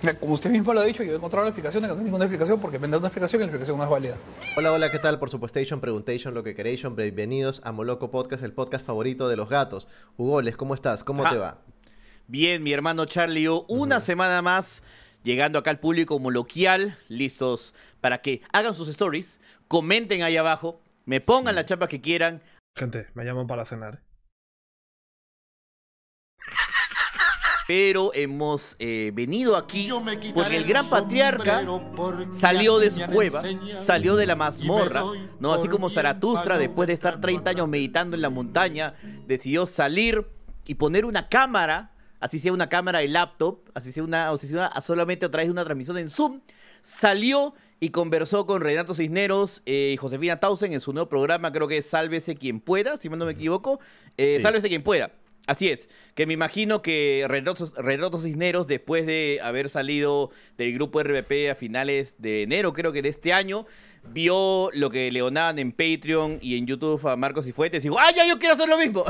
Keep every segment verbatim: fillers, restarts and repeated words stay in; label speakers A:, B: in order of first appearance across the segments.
A: Como usted mismo lo ha dicho, yo he encontrado la explicación de que no hay ninguna explicación porque me da una explicación y la explicación no es válida.
B: Hola, hola, ¿qué tal? Por Supuestation, Preguntation, lo que queréis. Bienvenidos a Moloco Podcast, el podcast favorito de los gatos. Hugoles, ¿cómo estás? ¿Cómo
C: Ah,
B: te va?
C: Bien, mi hermano Charlie, yo una
B: Uh-huh.
C: semana más llegando acá al público moloquial, listos para que hagan sus stories, comenten ahí abajo, me pongan
B: Sí.
C: la chapa que quieran.
D: Gente, me llaman para cenar.
C: Pero hemos eh, venido aquí porque el gran patriarca salió de su cueva, salió de la mazmorra, ¿no? Así como Zaratustra, después de estar treinta años meditando en la montaña, decidió salir y poner una cámara, así sea una cámara de laptop, así sea una, o sea, sea una solamente a través de una transmisión en Zoom, salió y conversó con Renato Cisneros eh, y Josefina Tausen en su nuevo programa, creo que es Sálvese Quien Pueda, si mal no me equivoco, eh,
B: Sí.
C: Sálvese Quien Pueda. Así es, que me imagino que Renato, Renato Cisneros, después de haber salido del grupo R B P a finales de enero, creo que de este año, vio lo que le donaban en Patreon y en YouTube a Marcos Cifuentes y dijo, ¡ah, ya, yo quiero hacer lo mismo!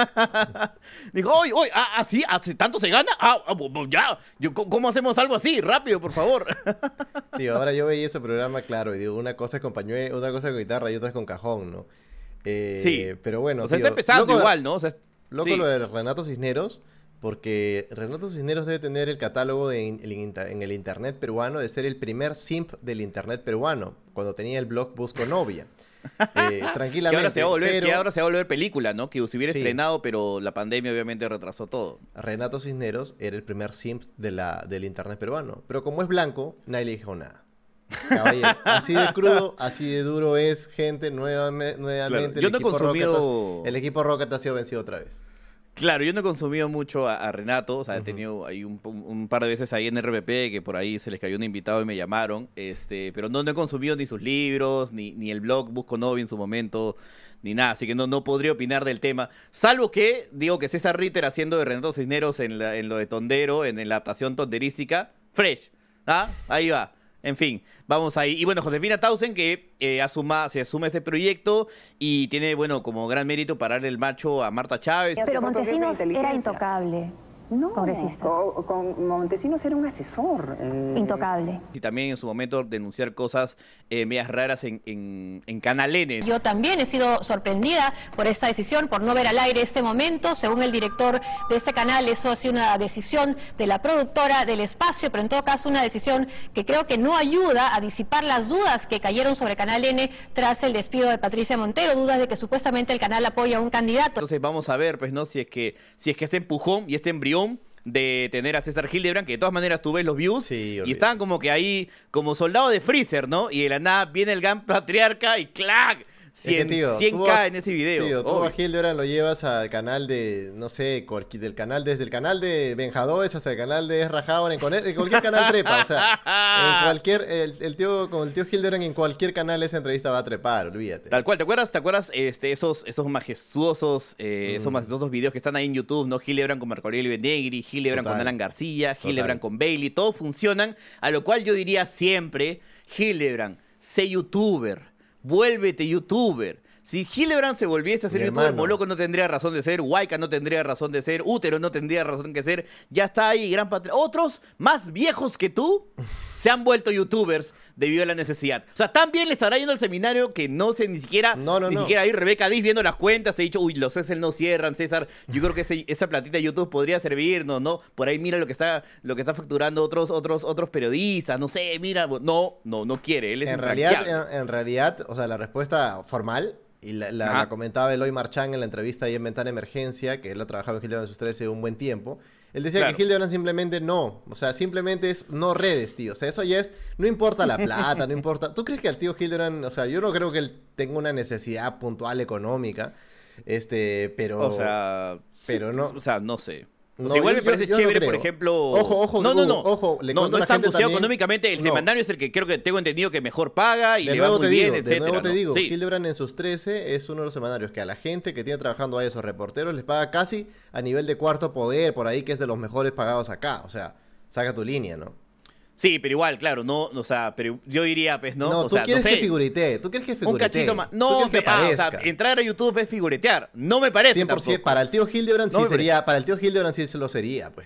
C: Dijo, ¡oye, oye, ah, ah, sí, ¿hace tanto se gana? ¡Ah, ah, bu- bu- ya! Yo, ¿cómo cómo hacemos algo así? ¡Rápido, por favor!
B: Tío, ahora yo veía ese programa, claro, y digo, una cosa es con pañuelo, una cosa con guitarra y otra es con cajón, ¿no? Eh,
C: Sí.
B: Pero bueno,
C: O sea,
B: tío,
C: está empezando
B: loco-
C: igual, ¿no? O sea,
B: Loco
C: sí.
B: lo de Renato Cisneros, porque Renato Cisneros debe tener el catálogo de in- el inter- en el internet peruano de ser el primer simp del internet peruano, cuando tenía el blog Busco Novia. Eh,
C: Que
B: tranquilamente.
C: ahora, se va a volver,
B: pero
C: que ahora se va a volver película, ¿no? Que se hubiera
B: Sí.
C: estrenado, pero la pandemia obviamente retrasó todo.
B: Renato Cisneros era el primer simp de la, del internet peruano. Pero como es blanco, nadie le dijo nada. Caballero, así de crudo, así de duro es, gente, nuevame- nuevamente.
C: Claro, yo
B: el
C: no he
B: equipo
C: consumido-
B: Rocket ha- el equipo Rocket ha sido vencido otra vez.
C: Claro, yo no he consumido mucho a, a Renato, o sea, he
B: Ujú.
C: tenido ahí un, un- un par de veces ahí en R B P que por ahí se les cayó un invitado y me llamaron, este, pero no, no he consumido ni sus libros, ni, ni el blog Busco Novia en su momento, ni nada, así que no, no podría opinar del tema, salvo que, digo que César Ritter haciendo de Renato Cisneros en, la- en lo de Tondero, en, en la adaptación tonderística, fresh, ¿ah? Ahí va. En fin, vamos ahí. Y bueno, Josefina Tausen, que eh, asuma, se asume ese proyecto y tiene, bueno, como gran mérito pararle el macho a Marta Chávez.
E: Pero Montesinos era
F: inteligencia.
E: intocable,
F: No,
E: congresista.
F: co- con Montesinos era un asesor. eh,
E: Intocable.
C: Y también en su momento denunciar cosas eh, medias raras en, en, en Canal N.
G: Yo también he sido sorprendida por esta decisión, por no ver al aire este momento. Según el director de este canal, eso ha sido una decisión de la productora del espacio, pero en todo caso una decisión que creo que no ayuda a disipar las dudas que cayeron sobre Canal N tras el despido de Patricia Montero, dudas de que supuestamente el canal apoya a un candidato.
C: Entonces vamos a ver, pues, ¿no? Si es que, si es que este empujón y este embrión de tener a César Hildebrand, que de todas maneras tú ves los views
B: Sí,
C: y
B: olvídate.
C: estaban como que ahí, como soldado de Freezer, ¿no? Y de la nada viene el gran patriarca y ¡clac!
B: Es que,
C: cien,
B: tío,
C: cien
B: tú
C: K
B: vas-
C: en ese video.
B: Tío, tú
C: obvio.
B: a Hildebrand lo llevas al canal de, no sé, cualqui- del canal, desde el canal de Benjadores hasta el canal de Ezra Howard, en, con- en cualquier canal trepa, o sea, en cualquier, el, el tío, con el tío Hildebrand en cualquier canal esa entrevista va a trepar, olvídate.
C: Tal cual, ¿te acuerdas? ¿Te acuerdas este, esos, esos majestuosos, eh, esos
B: Mm.
C: majestuosos videos que están ahí en YouTube, ¿no? Hildebrand con Marco Aurelio Negri, Hildebrand con
B: Total.
C: Alan García,
B: Total.
C: Hildebrand con Bailey, todos funcionan, a lo cual yo diría siempre, Hildebrand, sé youtuber, vuélvete youtuber. Si Hildebrand se volviese a ser
B: Mi
C: youtuber,
B: hermano.
C: Moloco no tendría razón de ser, Waika no tendría razón de ser, Útero no tendría razón de ser, ya está ahí, gran patria. Otros, más viejos que tú, se han vuelto youtubers debido a la necesidad. O sea, tan bien le estará yendo al seminario que no sé ni siquiera,
B: No, no,
C: ni
B: no.
C: siquiera ahí Rebeca Diz viendo las cuentas, te he dicho, uy, los César no cierran, César, yo creo que ese- esa platita de YouTube podría servirnos, ¿no? Por ahí mira lo que está, lo que está facturando otros, otros, otros periodistas, no sé, mira, no, no, no quiere, él es
B: En realidad,
C: infranqueable.
B: en, en realidad, o sea, la respuesta formal, y la, la-
C: Ajá.
B: la comentaba Eloy Marchán en la entrevista ahí en Ventana Emergencia, que él ha trabajado en Hildebrand en sus trece un buen tiempo. Él decía
C: Claro.
B: que Hildebrand simplemente no, o sea, simplemente es no redes, tío. O sea, eso ya es, no importa la plata, no importa. ¿Tú crees que al tío Hildebrand, o sea, yo no creo que él tenga una necesidad puntual económica, este, pero...
C: O sea,
B: pero
C: sí,
B: no-
C: o sea, no sé. O
B: No,
C: sea, igual
B: yo-
C: me parece
B: yo no
C: chévere, por
B: creo.
C: ejemplo.
B: Ojo, ojo,
C: No, no,
B: Hugo,
C: no.
B: ojo, le
C: no,
B: cuento
C: no
B: a la
C: está
B: gente
C: buceado
B: también-
C: económicamente. El
B: No.
C: semanario es el que creo que tengo entendido que mejor paga y
B: De
C: le va
B: nuevo
C: muy
B: te
C: bien,
B: digo, de
C: etcétera.
B: nuevo te
C: ¿no?
B: digo,
C: Sí.
B: Hildebrand en sus trece es uno de los semanarios que a la gente que tiene trabajando ahí, esos reporteros, les paga casi a nivel de cuarto poder, por ahí que es de los mejores pagados acá. O sea, saca tu línea, ¿no?
C: Sí, pero igual, claro, no, o sea, pero yo diría, pues, ¿no?
B: No,
C: o
B: tú
C: sea,
B: quieres
C: no sé,
B: que figuritee, tú quieres que
C: un
B: figuritee.
C: cachito más.
B: tú
C: No,
B: quieres que
C: pe- ah, o sea,
B: aparezca.
C: entrar a YouTube es figuretear. No me parece
B: cien por ciento
C: tampoco.
B: para el tío Hildebrand
C: No
B: sí
C: me
B: sería, para el tío Hildebrand sí se lo sería, pues, ¿no?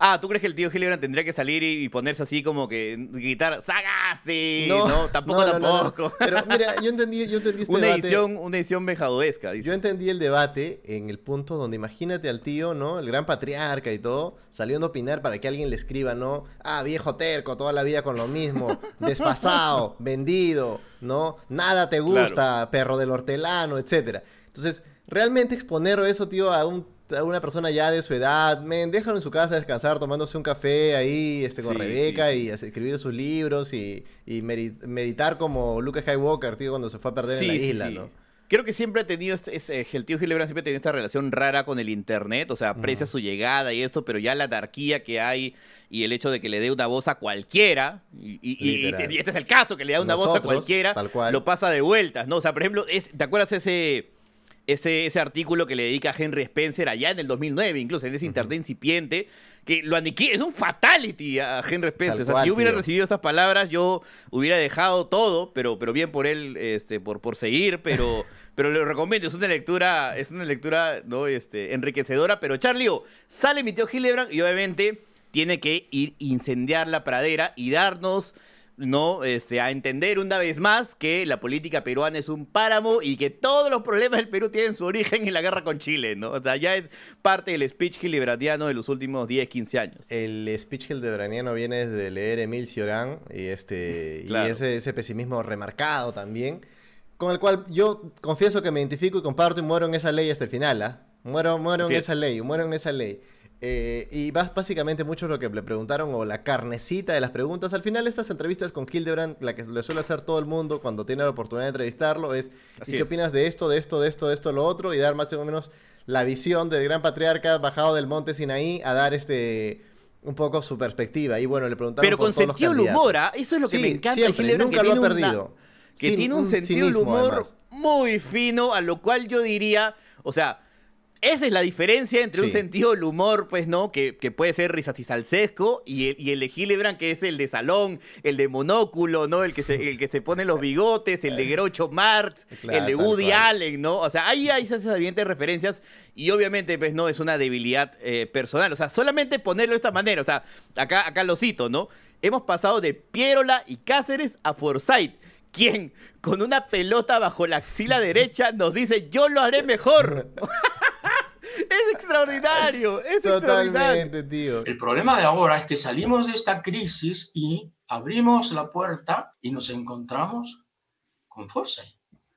C: Ah, ¿tú crees que el tío Hildebrand tendría que salir y, y ponerse así como que gritar ¡Sagasti!
B: No,
C: No, tampoco,
B: no, no, no, no.
C: tampoco.
B: Pero mira, yo entendí, yo entendí este
C: Una
B: debate.
C: edición, una edición vejadoesca, dice.
B: Yo entendí el debate en el punto donde imagínate al tío, ¿no? El gran patriarca y todo, saliendo a opinar para que alguien le escriba, ¿no? Ah, viejo terco, toda la vida con lo mismo, desfasado, vendido, ¿no? Nada te gusta,
C: Claro.
B: perro del hortelano, etcétera. Entonces, realmente exponer eso, tío, a un a una persona ya de su edad, men, déjalo en su casa descansar, tomándose un café ahí, este, con
C: Sí,
B: Rebeca
C: sí, sí.
B: y hacer- escribir sus libros y, y meri- meditar como Luke Skywalker, tío, cuando se fue a perder en la
C: Sí, sí,
B: isla,
C: sí.
B: ¿no?
C: Creo que siempre ha tenido, este- ese- el tío Hildebrand siempre ha tenido esta relación rara con el internet, o sea, aprecia su llegada y esto, pero ya la anarquía que hay y el hecho de que le dé una voz a cualquiera, y, y- y-
B: Literal.
C: y este es el caso, que le da una voz a
B: Nosotros,
C: cualquiera,
B: tal cual.
C: lo pasa de vueltas, ¿no? O sea, por ejemplo, es, ¿te acuerdas ese, ese, ese artículo que le dedica a Henry Spencer allá en el dos mil nueve, incluso en ese internet incipiente, que lo aniquila, es un fatality a Henry Spencer.
B: Tal
C: O sea,
B: cual,
C: si yo hubiera
B: tío.
C: recibido estas palabras, yo hubiera dejado todo, pero, pero bien por él, este, por, por seguir, pero, pero lo recomiendo, es una lectura, es una lectura, ¿no? Este, enriquecedora. Pero Charlie, oh, sale mi tío Hildebrand y obviamente tiene que ir incendiar la pradera y darnos, ¿no? Este, a entender una vez más que la política peruana es un páramo y que todos los problemas del Perú tienen su origen en la guerra con Chile, ¿no? O sea, ya es parte del speech hildebrandtiano de los últimos diez, quince años.
B: El speech hildebrandiano viene desde leer Emile Cioran y, este,
C: Claro.
B: y ese, ese pesimismo remarcado también, con el cual yo confieso que me identifico y comparto y muero en esa ley hasta el final, ¿ah? Muero, muero
C: Así
B: en
C: es.
B: esa ley, muero en esa ley. Eh, y bas- básicamente mucho lo que le preguntaron, o la carnecita de las preguntas. Al final, estas entrevistas con Hildebrand, la que le suele hacer todo el mundo cuando tiene la oportunidad de entrevistarlo, es
C: Así
B: ¿y qué
C: es.
B: opinas de esto, de esto, de esto, de esto, lo otro? Y dar más o menos la visión del gran patriarca bajado del monte Sinaí a dar este un poco su perspectiva. Y bueno, le preguntaron
C: Pero
B: por
C: con
B: todos los
C: sentido del
B: candidatos.
C: humor, ¿ah? Eso es lo que
B: Sí,
C: me encanta
B: siempre,
C: de Hildebrand,
B: nunca
C: que
B: lo ha
C: tiene una-
B: perdido.
C: que
B: Sin
C: tiene un,
B: un
C: sentido del
B: cinismo,
C: humor
B: además.
C: muy fino, a lo cual yo diría, o sea, esa es la diferencia entre un
B: Sí.
C: sentido del humor, pues, ¿no? Que, que puede ser risatizalsesco y el, y el de Hildebrand, que es el de salón, el de monóculo, ¿no? El que se, el que se pone los bigotes, el de Groucho Marx,
B: Claro,
C: el de
B: tal
C: Woody
B: cual.
C: Allen, ¿no? O sea, ahí hay esas evidentes referencias y obviamente, pues, no, es una debilidad eh, personal. O sea, solamente ponerlo de esta manera, o sea, acá, acá lo cito, ¿no? Hemos pasado de Pierola y Cáceres a Forsyth, quien con una pelota bajo la axila derecha nos dice, yo lo haré mejor. Es extraordinario, es extraordinario.
B: Totalmente, tío.
E: El problema de ahora es que salimos de esta crisis y abrimos la puerta y nos encontramos con Forsyth.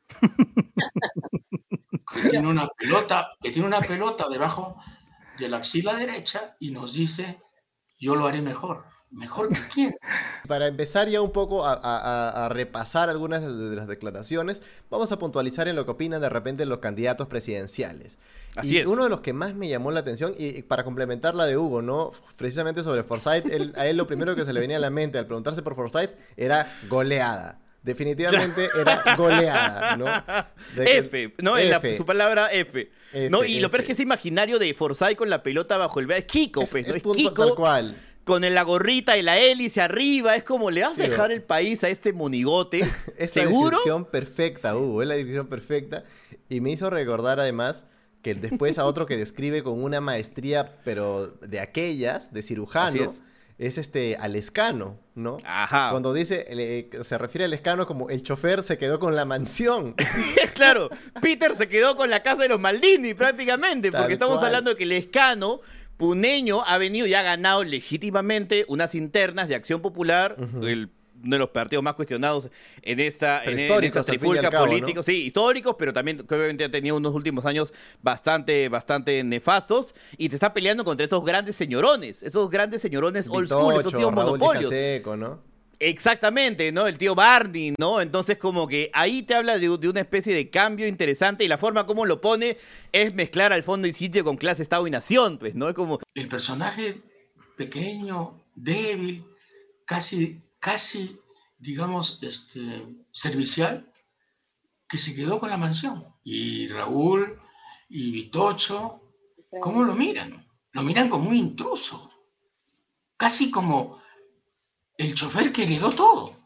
E: que tiene una pelota, que tiene una pelota debajo de la axila derecha y nos dice, yo lo haré mejor. ¿Mejor que quién?
B: Para empezar ya un poco a, a- a- a repasar algunas de, de las declaraciones, vamos a puntualizar en lo que opinan de repente los candidatos presidenciales.
C: Así
B: y
C: es.
B: uno de los que más me llamó la atención, y y para complementar la de Hugo, ¿no? Precisamente sobre Forsyth, él- a él lo primero que se le venía a la mente al preguntarse por Forsyth era goleada. Definitivamente era goleada, ¿no? De que-
C: F, ¿no? En la-
B: F.
C: su palabra F.
B: F,
C: ¿No? Y lo peor
B: F.
C: es que ese imaginario de Forsyth con la pelota bajo el brazo es Kiko,
B: Es,
C: pues, ¿no?
B: es
C: Es
B: punto
C: Kiko
B: tal cual.
C: con la gorrita y la hélice arriba. Es como, ¿le vas a
B: Sí,
C: dejar
B: ¿no?
C: el país a este monigote?
B: Es la
C: ¿Seguro?
B: descripción perfecta, Hugo, es la descripción perfecta. Y me hizo recordar además que después a otro que describe con una maestría, pero de aquellas, de cirujano,
C: Así es.
B: es este al Lescano, ¿no?
C: Ajá.
B: Cuando dice, eh, se refiere al Lescano como el chofer se quedó con la mansión.
C: Claro, Peter se quedó con la casa de los Maldini prácticamente,
B: Tal
C: porque estamos
B: cual.
C: hablando de que el Lescano puneño ha venido y ha ganado legítimamente unas internas de Acción Popular, el- uno de los partidos más cuestionados en esta,
B: Pero
C: en, en
B: históricos,
C: esta
B: al fin y al
C: trifulca
B: cabo, ¿no?
C: política. Sí, históricos, pero también que obviamente ha tenido unos últimos años bastante, bastante nefastos y te está peleando contra estos grandes señorones, esos grandes señorones old school, esos
B: Vitocho,
C: tíos
B: Raúl
C: monopolios.
B: Canseco, ¿no?
C: Exactamente, ¿no? El tío Barney, ¿no? Entonces como que ahí te habla de, de una especie de cambio interesante y la forma como lo pone es mezclar al fondo y sitio con clase, estado y nación, pues, ¿no? Es como,
E: El personaje pequeño, débil, casi, casi, digamos, este, servicial, que se quedó con la mansión. Y Raúl y Vitocho, ¿cómo lo miran? Lo miran como un intruso, casi como el chofer que heredó todo.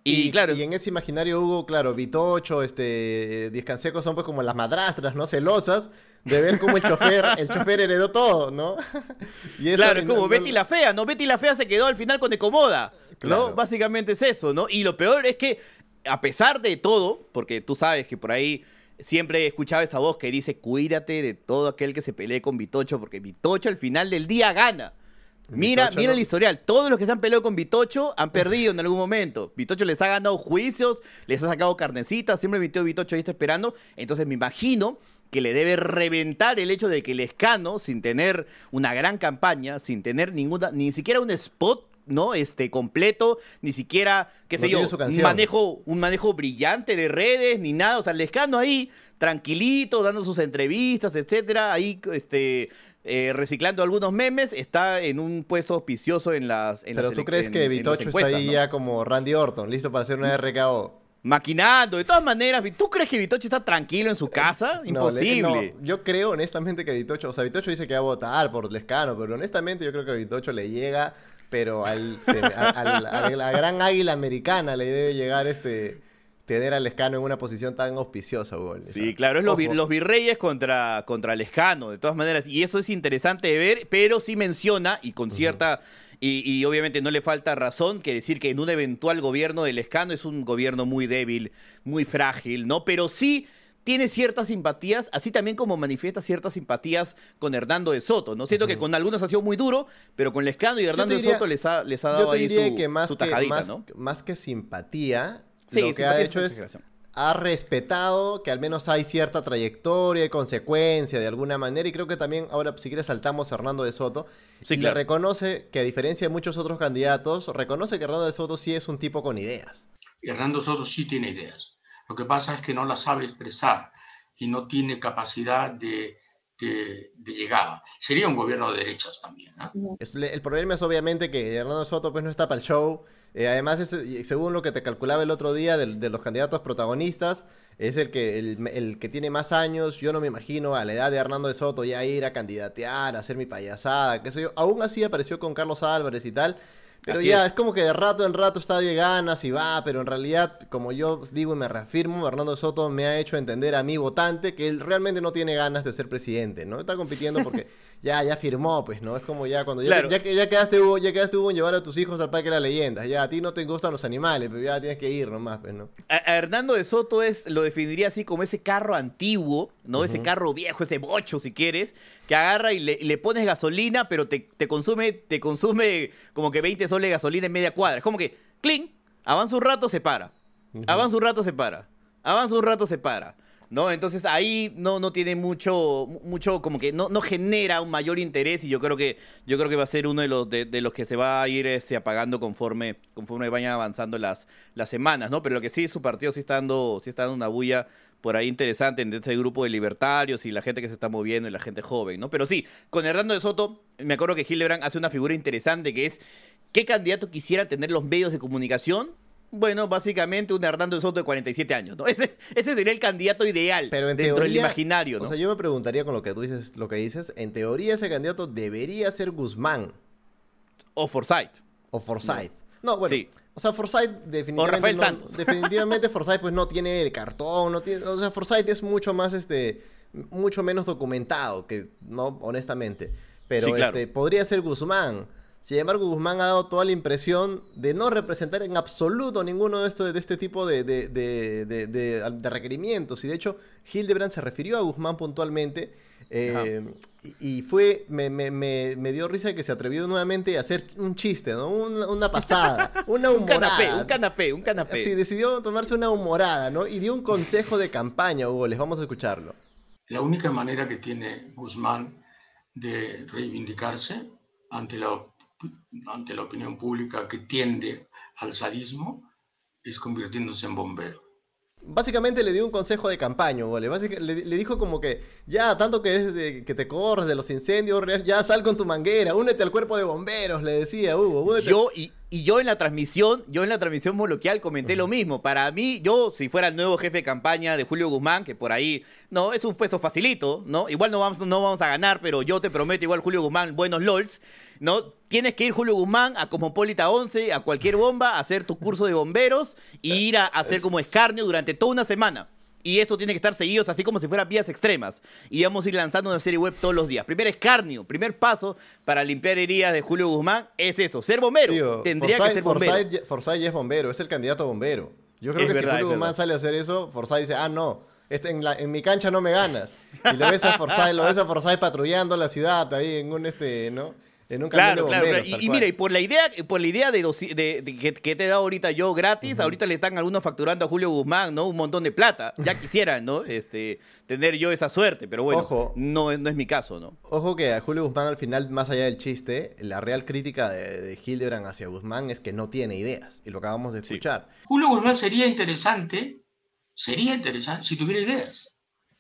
C: Y,
B: Y,
C: claro,
B: y en ese imaginario Hugo, claro, Vitocho, este, Diez Canseco son pues como las madrastras, ¿no? Celosas de ver cómo el chofer, el chofer heredó todo, ¿no? Y eso,
C: claro, es
B: no-
C: como
B: no-
C: Betty la Fea, ¿no? Betty la Fea se quedó al final con Ecomoda, ¿no?
B: Claro.
C: Básicamente es eso, ¿no? Y lo peor es que, a pesar de todo, porque tú sabes que por ahí siempre he escuchado esa voz que dice, cuídate de todo aquel que se pelee con Vitocho, porque Vitocho al final del día gana. Mira,
B: Vitocho
C: mira
B: no-
C: el historial. Todos los que se han peleado con Vitocho han perdido en algún momento. Vitocho les ha ganado juicios, les ha sacado carnecitas, siempre Vitocho Vitocho ahí está esperando. Entonces me imagino que le debe reventar el hecho de que Lescano, sin tener una gran campaña, sin tener ninguna, ni siquiera un spot, ¿no? Este completo, ni siquiera, qué
B: No
C: sé yo,
B: tiene su
C: un
B: canción.
C: manejo, un manejo brillante de redes, ni nada. O sea, Lescano ahí, tranquilito, dando sus entrevistas, etcétera, ahí este eh, reciclando algunos memes, está en un puesto auspicioso en las en
B: Pero
C: las
B: tú
C: elec-
B: crees
C: en-
B: que
C: en las
B: Vitocho está
C: encuestas,
B: ahí
C: ¿no?
B: ya como Randy Orton, listo para hacer una R K O.
C: Maquinando, de todas maneras, ¿tú crees que Vitocho está tranquilo en su casa?
B: No, le-
C: Imposible.
B: no, yo creo honestamente que Vitocho, o sea, Vitocho dice que va a votar por Lescano, pero honestamente yo creo que a Vitocho le llega, pero al, se- a, al- a la gran águila americana le debe llegar este tener a Lescano en una posición tan auspiciosa, Hugo.
C: Sí, claro, es los, vi-
B: Ojo.
C: los virreyes contra, contra Lescano, de todas maneras, y eso es interesante de ver, pero sí menciona, y con cierta, y, y obviamente no le falta razón, que decir que en un eventual gobierno de Lescano es un gobierno muy débil, muy frágil, ¿no? Pero sí tiene ciertas simpatías, así también como manifiesta ciertas simpatías con Hernando de Soto, ¿no? Siento que con algunos ha sido muy duro, pero con Lescano y Hernando
B: te diría-
C: de Soto les ha, les ha
B: Yo
C: dado
B: te
C: ahí
B: diría
C: su,
B: que más
C: su
B: que,
C: tajadita,
B: más,
C: ¿no?
B: más que simpatía,
C: Sí,
B: lo que
C: simpatía
B: ha
C: es
B: hecho
C: una
B: es
C: exageración.
B: ha respetado que al menos hay cierta trayectoria y consecuencia de alguna manera, y creo que también ahora si quieres saltamos a Hernando de Soto,
C: Sí,
B: y
C: claro.
B: le reconoce que a diferencia de muchos otros candidatos, reconoce que Hernando de Soto sí es un tipo con ideas.
E: Y Hernando Soto sí tiene ideas. Lo que pasa es que no las sabe expresar y no tiene capacidad de, de, de llegada. Sería un gobierno de derechas también, ¿no?
B: Es- le- El problema es obviamente que Hernando Soto pues no está para el show. Eh, además, es, y según lo que te calculaba el otro día de, de los candidatos protagonistas, es el que, el, el que tiene más años. Yo no me imagino a la edad de Hernando de Soto ya ir a candidatear, a hacer mi payasada, qué sé yo. Aún así apareció con Carlos Álvarez y tal. Pero
C: Así
B: ya,
C: es.
B: es. como que de rato en rato está de ganas y va, pero en realidad, como yo digo y me reafirmo, Hernando Soto me ha hecho entender a mi votante que él realmente no tiene ganas de ser presidente, ¿no? Está compitiendo porque ya, ya firmó, pues, ¿no? Es como ya cuando ya,
C: Claro.
B: ya, que- ya quedaste, Hugo, ya quedaste Hugo en llevar a tus hijos al Parque de las Leyendas. Ya, a ti no te gustan los animales, pero ya tienes que ir nomás, pues, ¿no?
C: A, a Hernando de Soto es, lo definiría así como ese carro antiguo, ¿no? Ese carro viejo, ese bocho, si quieres, que agarra y le, le pones gasolina, pero te, te consume, te consume como que veinte soles de gasolina en media cuadra. Es como que, clink, avanza un rato, se para. Avanza un rato, se para. Avanza un rato, se para. ¿No? Entonces ahí no, no tiene mucho, mucho, como que no, no genera un mayor interés, y yo creo que, yo creo que va a ser uno de los, de, de los que se va a ir este, apagando conforme, conforme vayan avanzando las, las semanas, ¿no? Pero lo que sí, su partido sí está dando, sí está dando una bulla por ahí interesante entre este grupo de libertarios y la gente que se está moviendo y la gente joven, ¿no? Pero sí, con Hernando de Soto, me acuerdo que Hildebrand hace una figura interesante que es, ¿qué candidato quisiera tener los medios de comunicación? Bueno, básicamente un Hernando de Soto de cuarenta y siete años, ¿no? Ese, ese sería el candidato ideal
B: Pero en
C: dentro
B: teoría,
C: del imaginario, ¿no?
B: O sea, yo me preguntaría con lo que tú dices, lo que dices, en teoría ese candidato debería ser Guzmán
C: O Forsyth.
B: o Forsyth. No, bueno,
C: Sí.
B: o sea, Forsyth definitivamente
C: O Rafael
B: no-
C: Santos.
B: definitivamente Forsyth pues no tiene el cartón, no tiene, o sea, Forsyth es mucho más este mucho menos documentado que no honestamente, pero
C: Sí, claro.
B: este podría ser Guzmán. Sin embargo, Guzmán ha dado toda la impresión de no representar en absoluto ninguno de, estos, de este tipo de, de, de, de- de- de requerimientos. Y de hecho, Hildebrand se refirió a Guzmán puntualmente. eh, y, y fue, me, me, me, me dio risa que se atrevió nuevamente a hacer un chiste, ¿no? Una, una pasada, una
C: Un
B: humorada.
C: canapé, un canapé, un canapé.
B: Sí, decidió tomarse una humorada, ¿no? Y dio un consejo de campaña, Hugo. Les vamos a escucharlo.
E: La única manera que tiene Guzmán de reivindicarse ante la, op- ante la opinión pública que tiende al sadismo es convirtiéndose en bombero.
B: Básicamente le dio un consejo de campaña, Hugo. Le, básica- le- le dijo como que, ya, tanto que, eres de- que te corres de los incendios, ya sal con tu manguera, únete al cuerpo de bomberos, le decía Hugo. únete.
C: Yo, y, Y yo en la transmisión, yo en la transmisión coloquial comenté uh-huh. lo mismo. Para mí, yo, si fuera el nuevo jefe de campaña de Julio Guzmán, que por ahí, no, es un puesto facilito, ¿no? Igual no vamos, no vamos a ganar, pero yo te prometo, igual Julio Guzmán, buenos LOLs, ¿no? Tienes que ir, Julio Guzmán, a Cosmopolita once, a cualquier bomba, a hacer tu curso de bomberos y ir a, a hacer como escarnio durante toda una semana. Y esto tiene que estar seguidos así como si fueran vías extremas. Y vamos a ir lanzando una serie web todos los días. Primer escarnio, primer paso para limpiar heridas de Julio Guzmán es esto, ser bombero. Tío, Tendría Forsyth, que ser bombero.
B: Forsyth, Forsyth ya es bombero, es el candidato a bombero. Yo creo es que verdad, si Julio Guzmán sale a hacer eso, Forsyth dice, ah, no, este, en, la, en mi cancha no me ganas. Y lo ves a Forsyth, lo ves a Forsyth patrullando la ciudad ahí en un, este, ¿no? En un camión
C: claro,
B: de bomberos,
C: claro, y, y mira, y por la idea, por la idea de, de, de que, que te he dado ahorita yo gratis, uh-huh. ahorita le están algunos facturando a Julio Guzmán, ¿no? Un montón de plata. Ya quisieran, ¿no? Este, tener yo esa suerte, pero bueno, Ojo. No, no es mi caso, ¿no?
B: Ojo que a Julio Guzmán al final, más allá del chiste, la real crítica de, de Hildebrand hacia Guzmán es que no tiene ideas, y lo acabamos de escuchar.
E: Sí. Julio Guzmán sería interesante, sería interesante si tuviera ideas,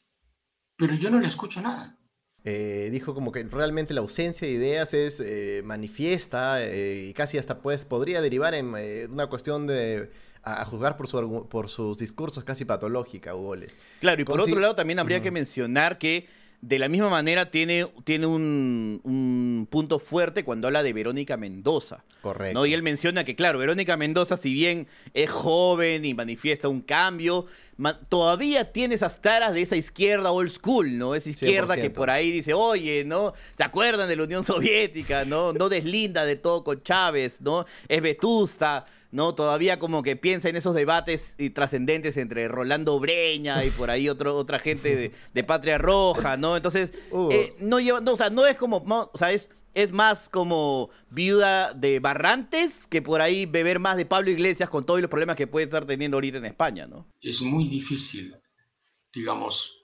E: pero yo no le escucho nada.
B: Eh, dijo como que realmente la ausencia de ideas es eh, manifiesta eh, y casi hasta pues podría derivar en eh, una cuestión de a, a juzgar por, su, por sus discursos casi patológica, Hugoles.
C: Claro, y por
B: Consi-
C: otro lado también habría uh-huh. que mencionar que de la misma manera tiene, tiene un, un punto fuerte cuando habla de Verónica Mendoza.
B: Correcto.
C: ¿no? Y él menciona que, claro, Verónica Mendoza, si bien es joven y manifiesta un cambio, ma- todavía tiene esas taras de esa izquierda old school, ¿no? Esa izquierda
B: cien por ciento.
C: Que por ahí dice, oye, ¿no? ¿Se acuerdan de la Unión Soviética? ¿No? No deslinda de todo con Chávez, ¿no? Es vetusta, ¿no? Todavía como que piensa en esos debates y trascendentes entre Rolando Breña y por ahí otro, otra gente de, de Patria Roja, ¿no? Entonces, uh. eh, no lleva, no, o sea, no es como, no, o sea, es, es más como viuda de Barrantes que por ahí beber más de Pablo Iglesias con todos los problemas que puede estar teniendo ahorita en España, ¿no?
E: Es muy difícil, digamos,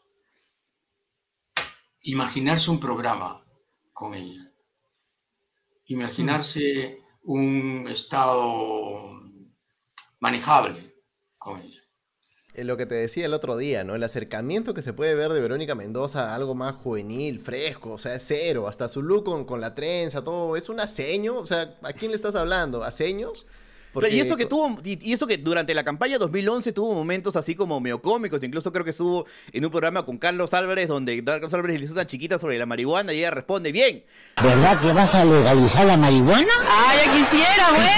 E: imaginarse un programa con ella. Imaginarse mm. un estado manejable con ella.
B: Lo que te decía el otro día, ¿no? El acercamiento que se puede ver de Verónica Mendoza a algo más juvenil, fresco, o sea, es cero, hasta su look con, con la trenza, todo, es un aceño, o sea, ¿a quién le estás hablando? ¿Aceños?
C: Porque... Y eso que tuvo, y eso que durante la campaña dos mil once tuvo momentos así como medio cómicos, incluso creo que estuvo en un programa con Carlos Álvarez, donde Carlos Álvarez le hizo una chiquita sobre la marihuana y ella responde, bien.
H: ¿Verdad que vas a legalizar la marihuana?
I: ¡Ah, ya quisiera, buena,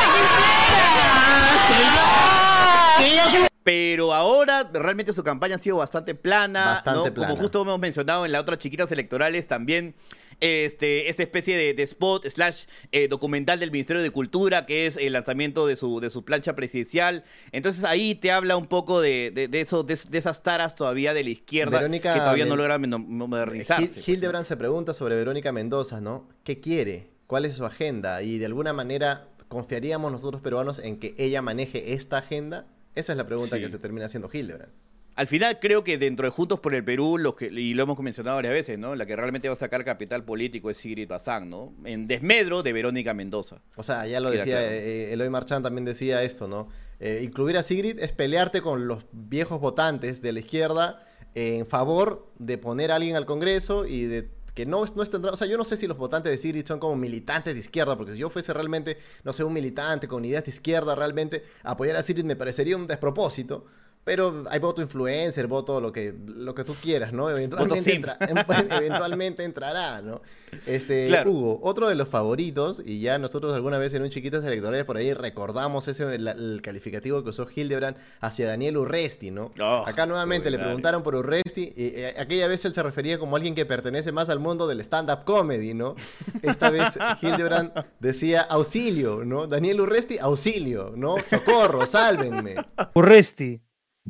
I: ya quisiera!
C: Pero ahora realmente su campaña ha sido bastante plana,
B: bastante
C: ¿no?
B: plana.
C: Como justo hemos mencionado en las otras chiquitas electorales también, este, esta especie de, de spot slash eh, documental del Ministerio de Cultura, que es el lanzamiento de su, de su plancha presidencial. Entonces ahí te habla un poco de, de, de, eso, de, de esas taras todavía de la izquierda
B: Verónica
C: que todavía
B: Men-
C: no logra modernizarse.
B: Hildebrand se pregunta sobre Verónica Mendoza, ¿no? ¿Qué quiere? ¿Cuál es su agenda? Y de alguna manera, ¿confiaríamos nosotros peruanos en que ella maneje esta agenda? Esa es la pregunta sí. que se termina haciendo Hildebrand.
C: Al final creo que dentro de Juntos por el Perú, los que, y lo hemos mencionado varias veces, ¿no? La que realmente va a sacar capital político es Sigrid Bazán, ¿no? En desmedro de Verónica Mendoza.
B: O sea, ya lo decía, claro. eh, Eloy Marchand también decía esto, ¿no? Eh, incluir a Sigrid es pelearte con los viejos votantes de la izquierda en favor de poner a alguien al Congreso y de que no, no es tendrá, o sea, yo no sé si los votantes de Sigrid son como militantes de izquierda, porque si yo fuese realmente, no sé, un militante con ideas de izquierda, realmente apoyar a Sigrid me parecería un despropósito, pero hay voto influencer, voto lo que, lo que tú quieras, ¿no? Eventualmente, entra, eventualmente entrará, ¿no? Este, claro. Hugo, otro de los favoritos, y ya nosotros alguna vez en un Chiquitas Electorales por ahí recordamos ese el, el calificativo que usó Hildebrand hacia Daniel Urresti, ¿no? Oh, Acá nuevamente le preguntaron por Urresti, y, y aquella vez él se refería como alguien que pertenece más al mundo del stand-up comedy, ¿no? Esta vez Hildebrand decía auxilio, ¿no? Daniel Urresti, auxilio, ¿no? Socorro, sálvenme.
D: Urresti.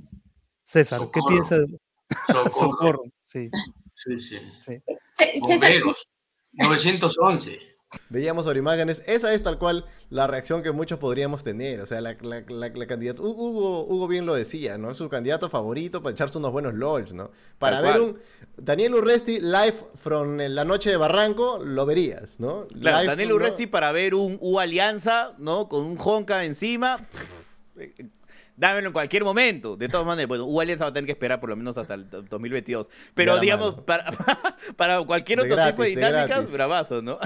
D: César,
E: Socorro.
D: ¿qué piensas?
E: Socorro.
D: Socorro, sí.
E: Sí, sí.
D: sí.
E: Bomberos, novecientos once.
B: Veíamos sobre imágenes, esa es tal cual la reacción que muchos podríamos tener, o sea, la, la, la, la candidata, Hugo, Hugo bien lo decía, ¿no? Es su candidato favorito para echarse unos buenos LOLs, ¿no? Para tal ver cual. un Daniel Urresti live from la noche de Barranco, lo verías, ¿no?
C: Claro,
B: live
C: Daniel
B: from,
C: Urresti
B: ¿no?
C: para ver un U Alianza, ¿no? Con un Honka encima... dámelo en cualquier momento. De todas maneras, bueno, U Alianza va a tener que esperar por lo menos hasta el dos mil veintidós. Pero
B: Ya,
C: digamos,
B: mano.
C: para, para cualquier
B: De
C: otro
B: gratis,
C: tipo de
B: de
C: dinámicas,
B: gratis.
C: bravazo, ¿no?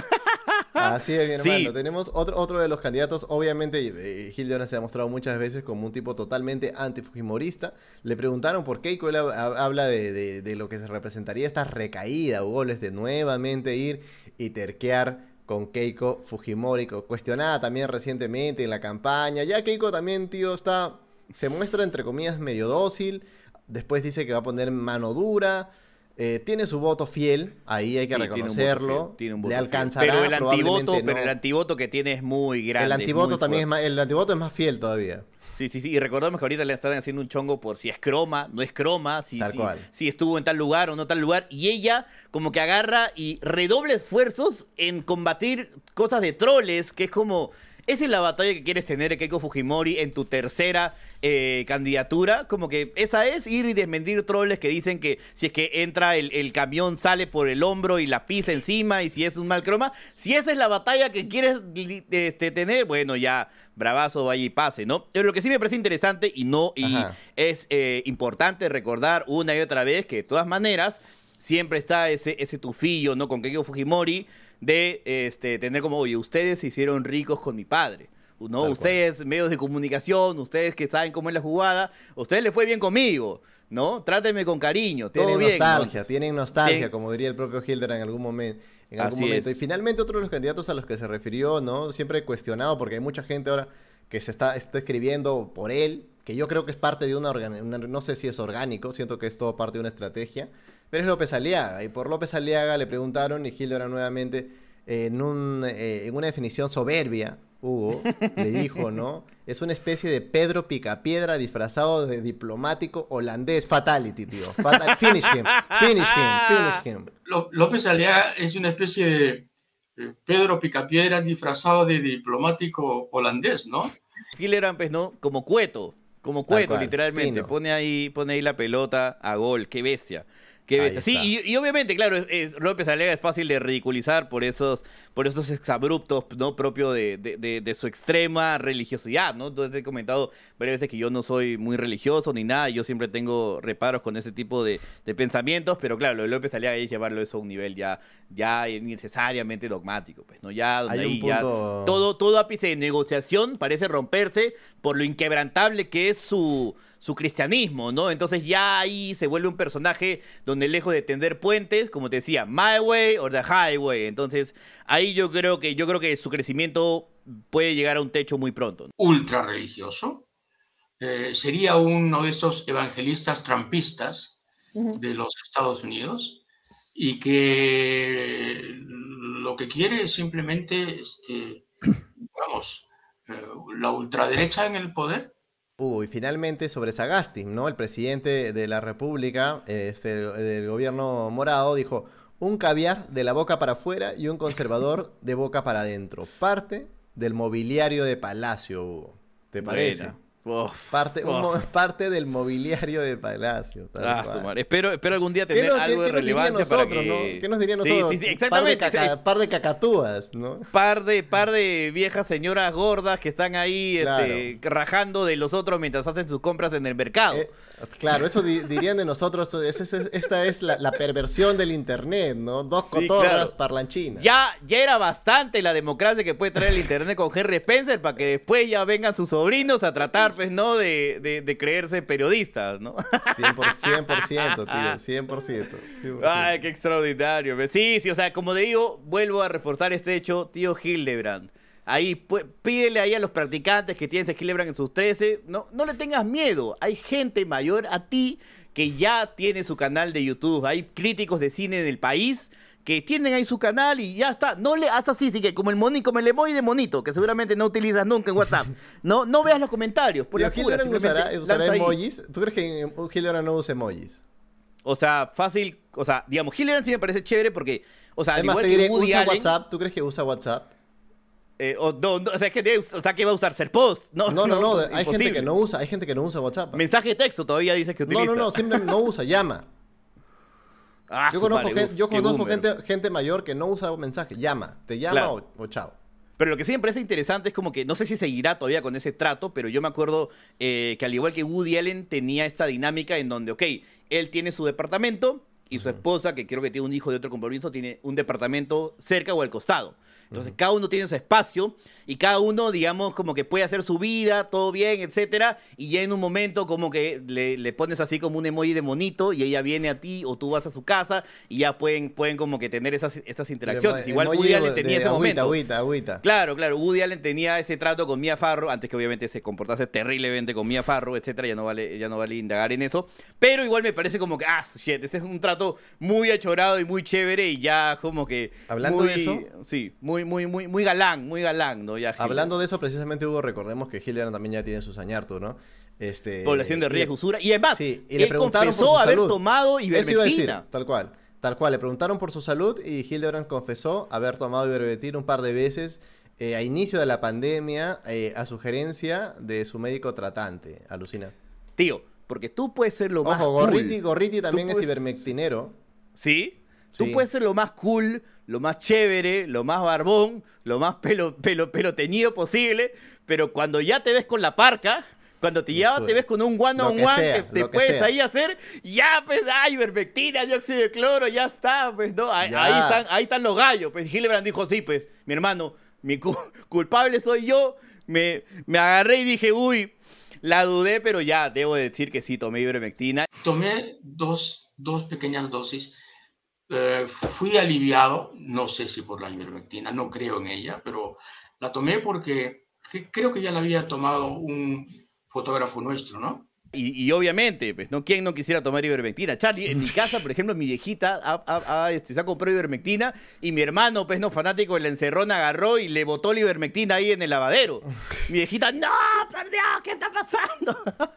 B: Así es, mi
C: Sí.
B: hermano. Tenemos otro, otro de los candidatos. Obviamente, eh, Hildebrand se ha mostrado muchas veces como un tipo totalmente antifujimorista. Le preguntaron por Keiko. Él hab- hab- habla de, de- de lo que se representaría esta recaída, Hugo, de nuevamente ir y terquear con Keiko Fujimori, co- cuestionada también recientemente en la campaña. Ya Keiko también, tío, está, se muestra entre comillas medio dócil. Después dice que va a poner mano dura. Eh, tiene su voto fiel, ahí hay que
C: Sí, tiene un voto
B: reconocerlo.
C: fiel, tiene un voto
B: Le
C: fiel.
B: alcanzará,
C: Pero el antivoto,
B: probablemente
C: pero
B: no.
C: el antivoto que tiene es muy grande.
B: El antivoto
C: muy
B: también es
C: fuerte.
B: más, el antivoto es más fiel todavía.
C: Sí, sí, sí. Y recordemos que ahorita le están haciendo un chongo por si es croma, no es croma, si,
B: Tal
C: si,
B: cual.
C: si estuvo en tal lugar o no tal lugar. Y ella como que agarra y redoble esfuerzos en combatir cosas de troles, que es como... Esa es la batalla que quieres tener, Keiko Fujimori, en tu tercera eh, candidatura. Como que esa es ir y desmentir troles que dicen que si es que entra el, el camión, sale por el hombro y la pisa encima y si es un mal croma. Si esa es la batalla que quieres li- este, tener, bueno, ya, bravazo, vaya y pase, ¿no? Pero lo que sí me parece interesante y no y
B: Ajá.
C: es eh, importante recordar una y otra vez que de todas maneras siempre está ese, ese tufillo, ¿no? Con Keiko Fujimori de este, tener como, oye, ustedes se hicieron ricos con mi padre, ¿no?
B: Tal
C: Ustedes, medios de comunicación, ustedes que saben cómo es la jugada, a ustedes les fue bien conmigo, ¿no? Trátenme con cariño, todo
B: Tienen
C: bien. ¿no?
B: nostalgia, tienen nostalgia,
C: Tien-
B: como diría el propio Hildebrand en algún momento. En algún
C: Así
B: momento.
C: es.
B: Y finalmente otro de los candidatos a los que se refirió, ¿no? Siempre cuestionado, porque hay mucha gente ahora que se está, está escribiendo por él, que yo creo que es parte de una, organ- una- no sé si es orgánico, siento que es todo parte de una estrategia, pero es López Aliaga. Y por López Aliaga le preguntaron, y Hildebrand nuevamente, eh, en, un, eh, en una definición soberbia, Hugo, le dijo, ¿no? Es una especie de Pedro Picapiedra disfrazado de diplomático holandés. Fatality, tío. Fatal- finish him, finish him, finish him.
E: Ló- López Aliaga es una especie de eh, Pedro Picapiedras disfrazado de diplomático holandés, ¿no?
C: Hildebrand, pues, ¿no? Como cueto, como cueto,
B: cual,
C: literalmente.
B: fino.
C: Pone ahí, pone ahí la pelota a gol, qué bestia. Qué
B: Ahí
C: bestia. Sí,
B: está.
C: y, y obviamente, claro, es- es- López Aliaga es fácil de ridiculizar por esos, por esos exabruptos, ¿no? Propio de, de, de- de su extrema religiosidad, ¿no? Entonces he comentado varias veces que yo no soy muy religioso ni nada, yo siempre tengo reparos con ese tipo de, de pensamientos, pero claro, lo de López Aliaga es llevarlo eso a un nivel ya, ya necesariamente dogmático, pues, ¿no? Ya donde
B: Hay un
C: ahí ya
B: punto-
C: todo, todo ápice de negociación parece romperse por lo inquebrantable que es su, su cristianismo, ¿no? Entonces ya ahí se vuelve un personaje donde lejos de tender puentes, como te decía, my way or the highway. Entonces ahí yo creo que yo creo que su crecimiento puede llegar a un techo muy pronto, ¿no?
E: Ultra religioso. Eh, sería uno de estos evangelistas trampistas de los Estados Unidos y que lo que quiere es simplemente, este, vamos, eh, la ultraderecha en el poder.
B: Uy, finalmente sobre Sagasti, ¿no? El presidente de la República, eh, este, del gobierno morado, dijo, un caviar de la boca para afuera y un conservador de boca para adentro. Parte del mobiliario de Palacio, Hugo. ¿Te parece?
C: Buena. Uf,
B: Parte, un
C: uf.
B: mo- parte del mobiliario de Palacio. tal
C: Ah,
B: cual.
C: su madre. Espero, espero algún día
B: ¿Qué
C: tener
B: nos, qué-
C: algo de
B: qué nos diría
C: relevancia para
B: nosotros,
C: que...
B: no? ¿Qué nos diría
C: Sí,
B: nosotros?
C: sí, sí,
B: Par de,
C: exactamente.
B: caca- par de cacatúas, ¿no?
C: Par de, par de viejas señoras gordas que están ahí
B: Claro.
C: este, rajando de los otros mientras hacen sus compras en el mercado.
B: Eh, claro, eso di- dirían de nosotros, es- es- es- esta es la, la perversión del internet, ¿no? Dos
C: Sí,
B: cotorras
C: claro.
B: parlanchinas.
C: Ya, ya era bastante la democracia que puede traer el internet con Henry Spencer para que después ya vengan sus sobrinos a tratar, pues, ¿no? De, de, de creerse periodistas, ¿no?
B: cien por ciento, cien por ciento, tío, cien por ciento. cien por ciento.
C: Ay, qué extraordinario. Sí, sí, o sea, como te digo, vuelvo a reforzar este hecho, tío Hildebrand. Ahí, pu- pídele ahí a los practicantes que tienen ese Hildebrand en sus trece, no, no le tengas miedo. Hay gente mayor a ti que ya tiene su canal de YouTube. Hay críticos de cine del país que tienen ahí su canal y ya está. No le haz así, sí que como el monito, como el emoji de monito, que seguramente no utilizas nunca en WhatsApp. No, no veas los comentarios, por
B: Tío,
C: la pura,
B: ¿Hildebrand usará,
C: simplemente
B: usará
C: lanza ahí.
B: emojis? ¿Tú crees que en- Hildebrand no usa emojis?
C: O sea, fácil, o sea, digamos, Hildebrand sí me parece chévere porque, o sea, al
B: Además,
C: igual
B: te
C: que
B: diré,
C: Woody
B: ¿usa
C: Allen,
B: WhatsApp? ¿Tú crees que usa WhatsApp?
C: eh, o, no, no, o sea, que, debe- o sea, que va a usar ser post. No,
B: No, no, no, hay gente
C: imposible.
B: que no usa, hay gente que no usa WhatsApp.
C: Mensaje de texto todavía dice que utiliza.
B: No, no, no, simplemente no usa, llama.
C: Ah,
B: Yo
C: su
B: conozco,
C: madre,
B: gente,
C: uf,
B: yo
C: qué
B: conozco
C: boomer.
B: gente, gente mayor que no usa mensaje, llama, te llama
C: Claro.
B: o, o chao.
C: Pero lo que sí me parece interesante es como que, no sé si seguirá todavía con ese trato, pero yo me acuerdo eh, que al igual que Woody Allen tenía esta dinámica en donde, ok, él tiene su departamento y su esposa, que creo que tiene un hijo de otro compromiso, tiene un departamento cerca o al costado. Entonces, uh-huh. cada uno tiene su espacio y cada uno, digamos, como que puede hacer su vida, todo bien, etcétera. Y ya en un momento como que le, le pones así como un emoji de monito y ella viene a ti o tú vas a su casa y ya pueden, pueden como que tener esas, esas interacciones. Igual Woody Allen tenía ese
B: agüita,
C: momento.
B: Agüita, agüita.
C: Claro, claro. Woody Allen tenía ese trato con Mia Farrow, antes que obviamente se comportase terriblemente con Mia Farrow, etcétera. Ya no vale, ya no vale indagar en eso. Pero igual me parece como que, ah, shit, ese es un trato muy achorado y muy chévere y ya como que...
B: Hablando
C: muy,
B: de eso...
C: Sí, muy, muy, muy, muy galán, muy galán, ¿no? Ya,
B: hablando de eso, precisamente, Hugo, recordemos que Hildebrand también ya tiene su Sañartu, ¿no? Este,
C: Población de riesgo, usura. Y además,
B: sí, y
C: él
B: le preguntaron
C: confesó
B: por su
C: haber
B: salud.
C: tomado
B: Eso iba a decir,
C: ivermectina.
B: tal cual. Tal cual, le preguntaron por su salud y Hildebrand confesó haber tomado ivermectina un par de veces eh, a inicio de la pandemia, eh, a sugerencia de su médico tratante. Alucina.
C: Tío, porque tú puedes ser lo
B: Ojo,
C: más
B: Gorriti,
C: cool.
B: Gorriti también
C: puedes...
B: es ivermectinero.
C: ¿Sí?
B: Sí.
C: Tú puedes ser lo más cool, lo más chévere, lo más barbón, lo más pelo, pelo, pelo teñido posible, pero cuando ya te ves con la parca, cuando te, ya te ves con un one on one que, que te puedes sea. ahí hacer, ya pues, ay, ivermectina, dióxido de cloro, ya está, pues, ¿no? Ahí, ahí, están, ahí están los gallos. Pues Hildebrand dijo, sí, pues, mi hermano, mi cu culpable soy yo, me, me agarré y dije, uy, la dudé, pero ya, debo decir que sí, tomé ivermectina.
E: Tomé dos, dos pequeñas dosis. Eh, fui aliviado, no sé si por la ivermectina, no creo en ella, pero la tomé porque que, creo que ya la había tomado un fotógrafo nuestro, ¿no?
C: Y, y obviamente, pues, ¿no? ¿Quién no quisiera tomar ivermectina? Charlie, en mi casa, por ejemplo, mi viejita ha, ha, ha, este, se ha comprado ivermectina y mi hermano, pues, no, fanático de la encerrona, agarró y le botó la ivermectina ahí en el lavadero. Mi viejita, ¡no, perdió! ¿Qué está pasando?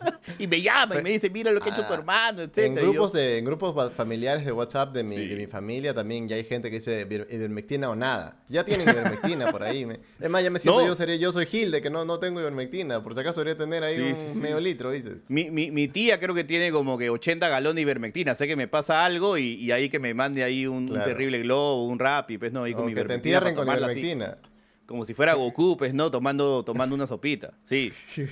C: Y me llama y me dice, mira lo que ha hecho tu hermano, etcétera.
B: En grupos,
C: yo...
B: de, en grupos familiares de WhatsApp de mi,
C: sí.
B: de mi familia también ya hay gente que dice ivermectina o nada. Ya tienen ivermectina por ahí. Me... Es más, ya me siento no. yo, seré, yo soy Hilde, que no, no tengo ivermectina. Por si acaso debería tener ahí sí, un sí, sí. medio litro, dices.
C: Mi, mi, mi tía creo que tiene como que ochenta galones de ivermectina. Sé que me pasa algo y, y ahí que me mande ahí un, claro. un terrible globo, un rap y pues no, ahí con
B: o
C: mi
B: que
C: ivermectina.
B: te entierren con ivermectina. Así.
C: Como si fuera Goku, pues, ¿no? Tomando, tomando una sopita. Sí.
B: Qué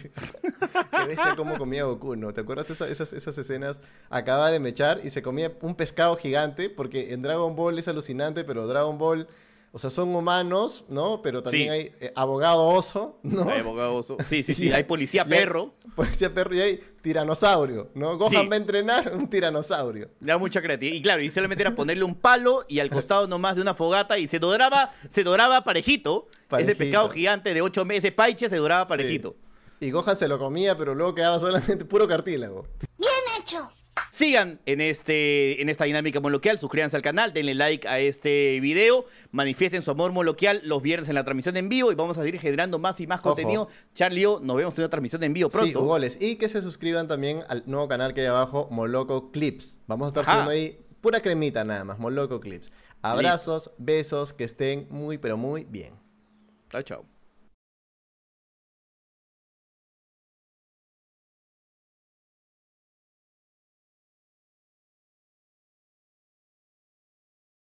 B: bestia cómo comía Goku, ¿no? ¿Te acuerdas esa, esas, esas escenas? Acaba de mechar y se comía un pescado gigante, porque en Dragon Ball es alucinante, pero Dragon Ball... O sea, son humanos, ¿no? Pero también sí. hay eh, abogado oso, ¿no?
C: Hay abogado oso. Sí, sí, sí. Hay policía perro.
B: Hay policía perro y hay tiranosaurio, ¿no? Gohan sí. va a entrenar un tiranosaurio.
C: Le da mucha creatividad. Y claro, y solamente era ponerle un palo y al costado nomás de una fogata y se doraba, se doraba parejito. parejito. Ese pescado gigante de ocho meses, paiche, se doraba parejito.
B: Sí. Y Gohan se lo comía, pero luego quedaba solamente puro cartílago.
I: ¡Bien hecho!
C: Sigan en, este, en esta dinámica moloquial, suscríbanse al canal, denle like a este video, manifiesten su amor moloquial los viernes en la transmisión en vivo y vamos a seguir generando más y más Ojo. contenido. Charlie, nos vemos en una transmisión en vivo pronto.
B: Sí, goles. Y que se suscriban también al nuevo canal que hay abajo, Moloco Clips. Vamos a estar
C: Ajá.
B: subiendo ahí pura cremita nada más, Moloco Clips. Abrazos, besos, que estén muy, pero muy bien.
C: Chao, chao.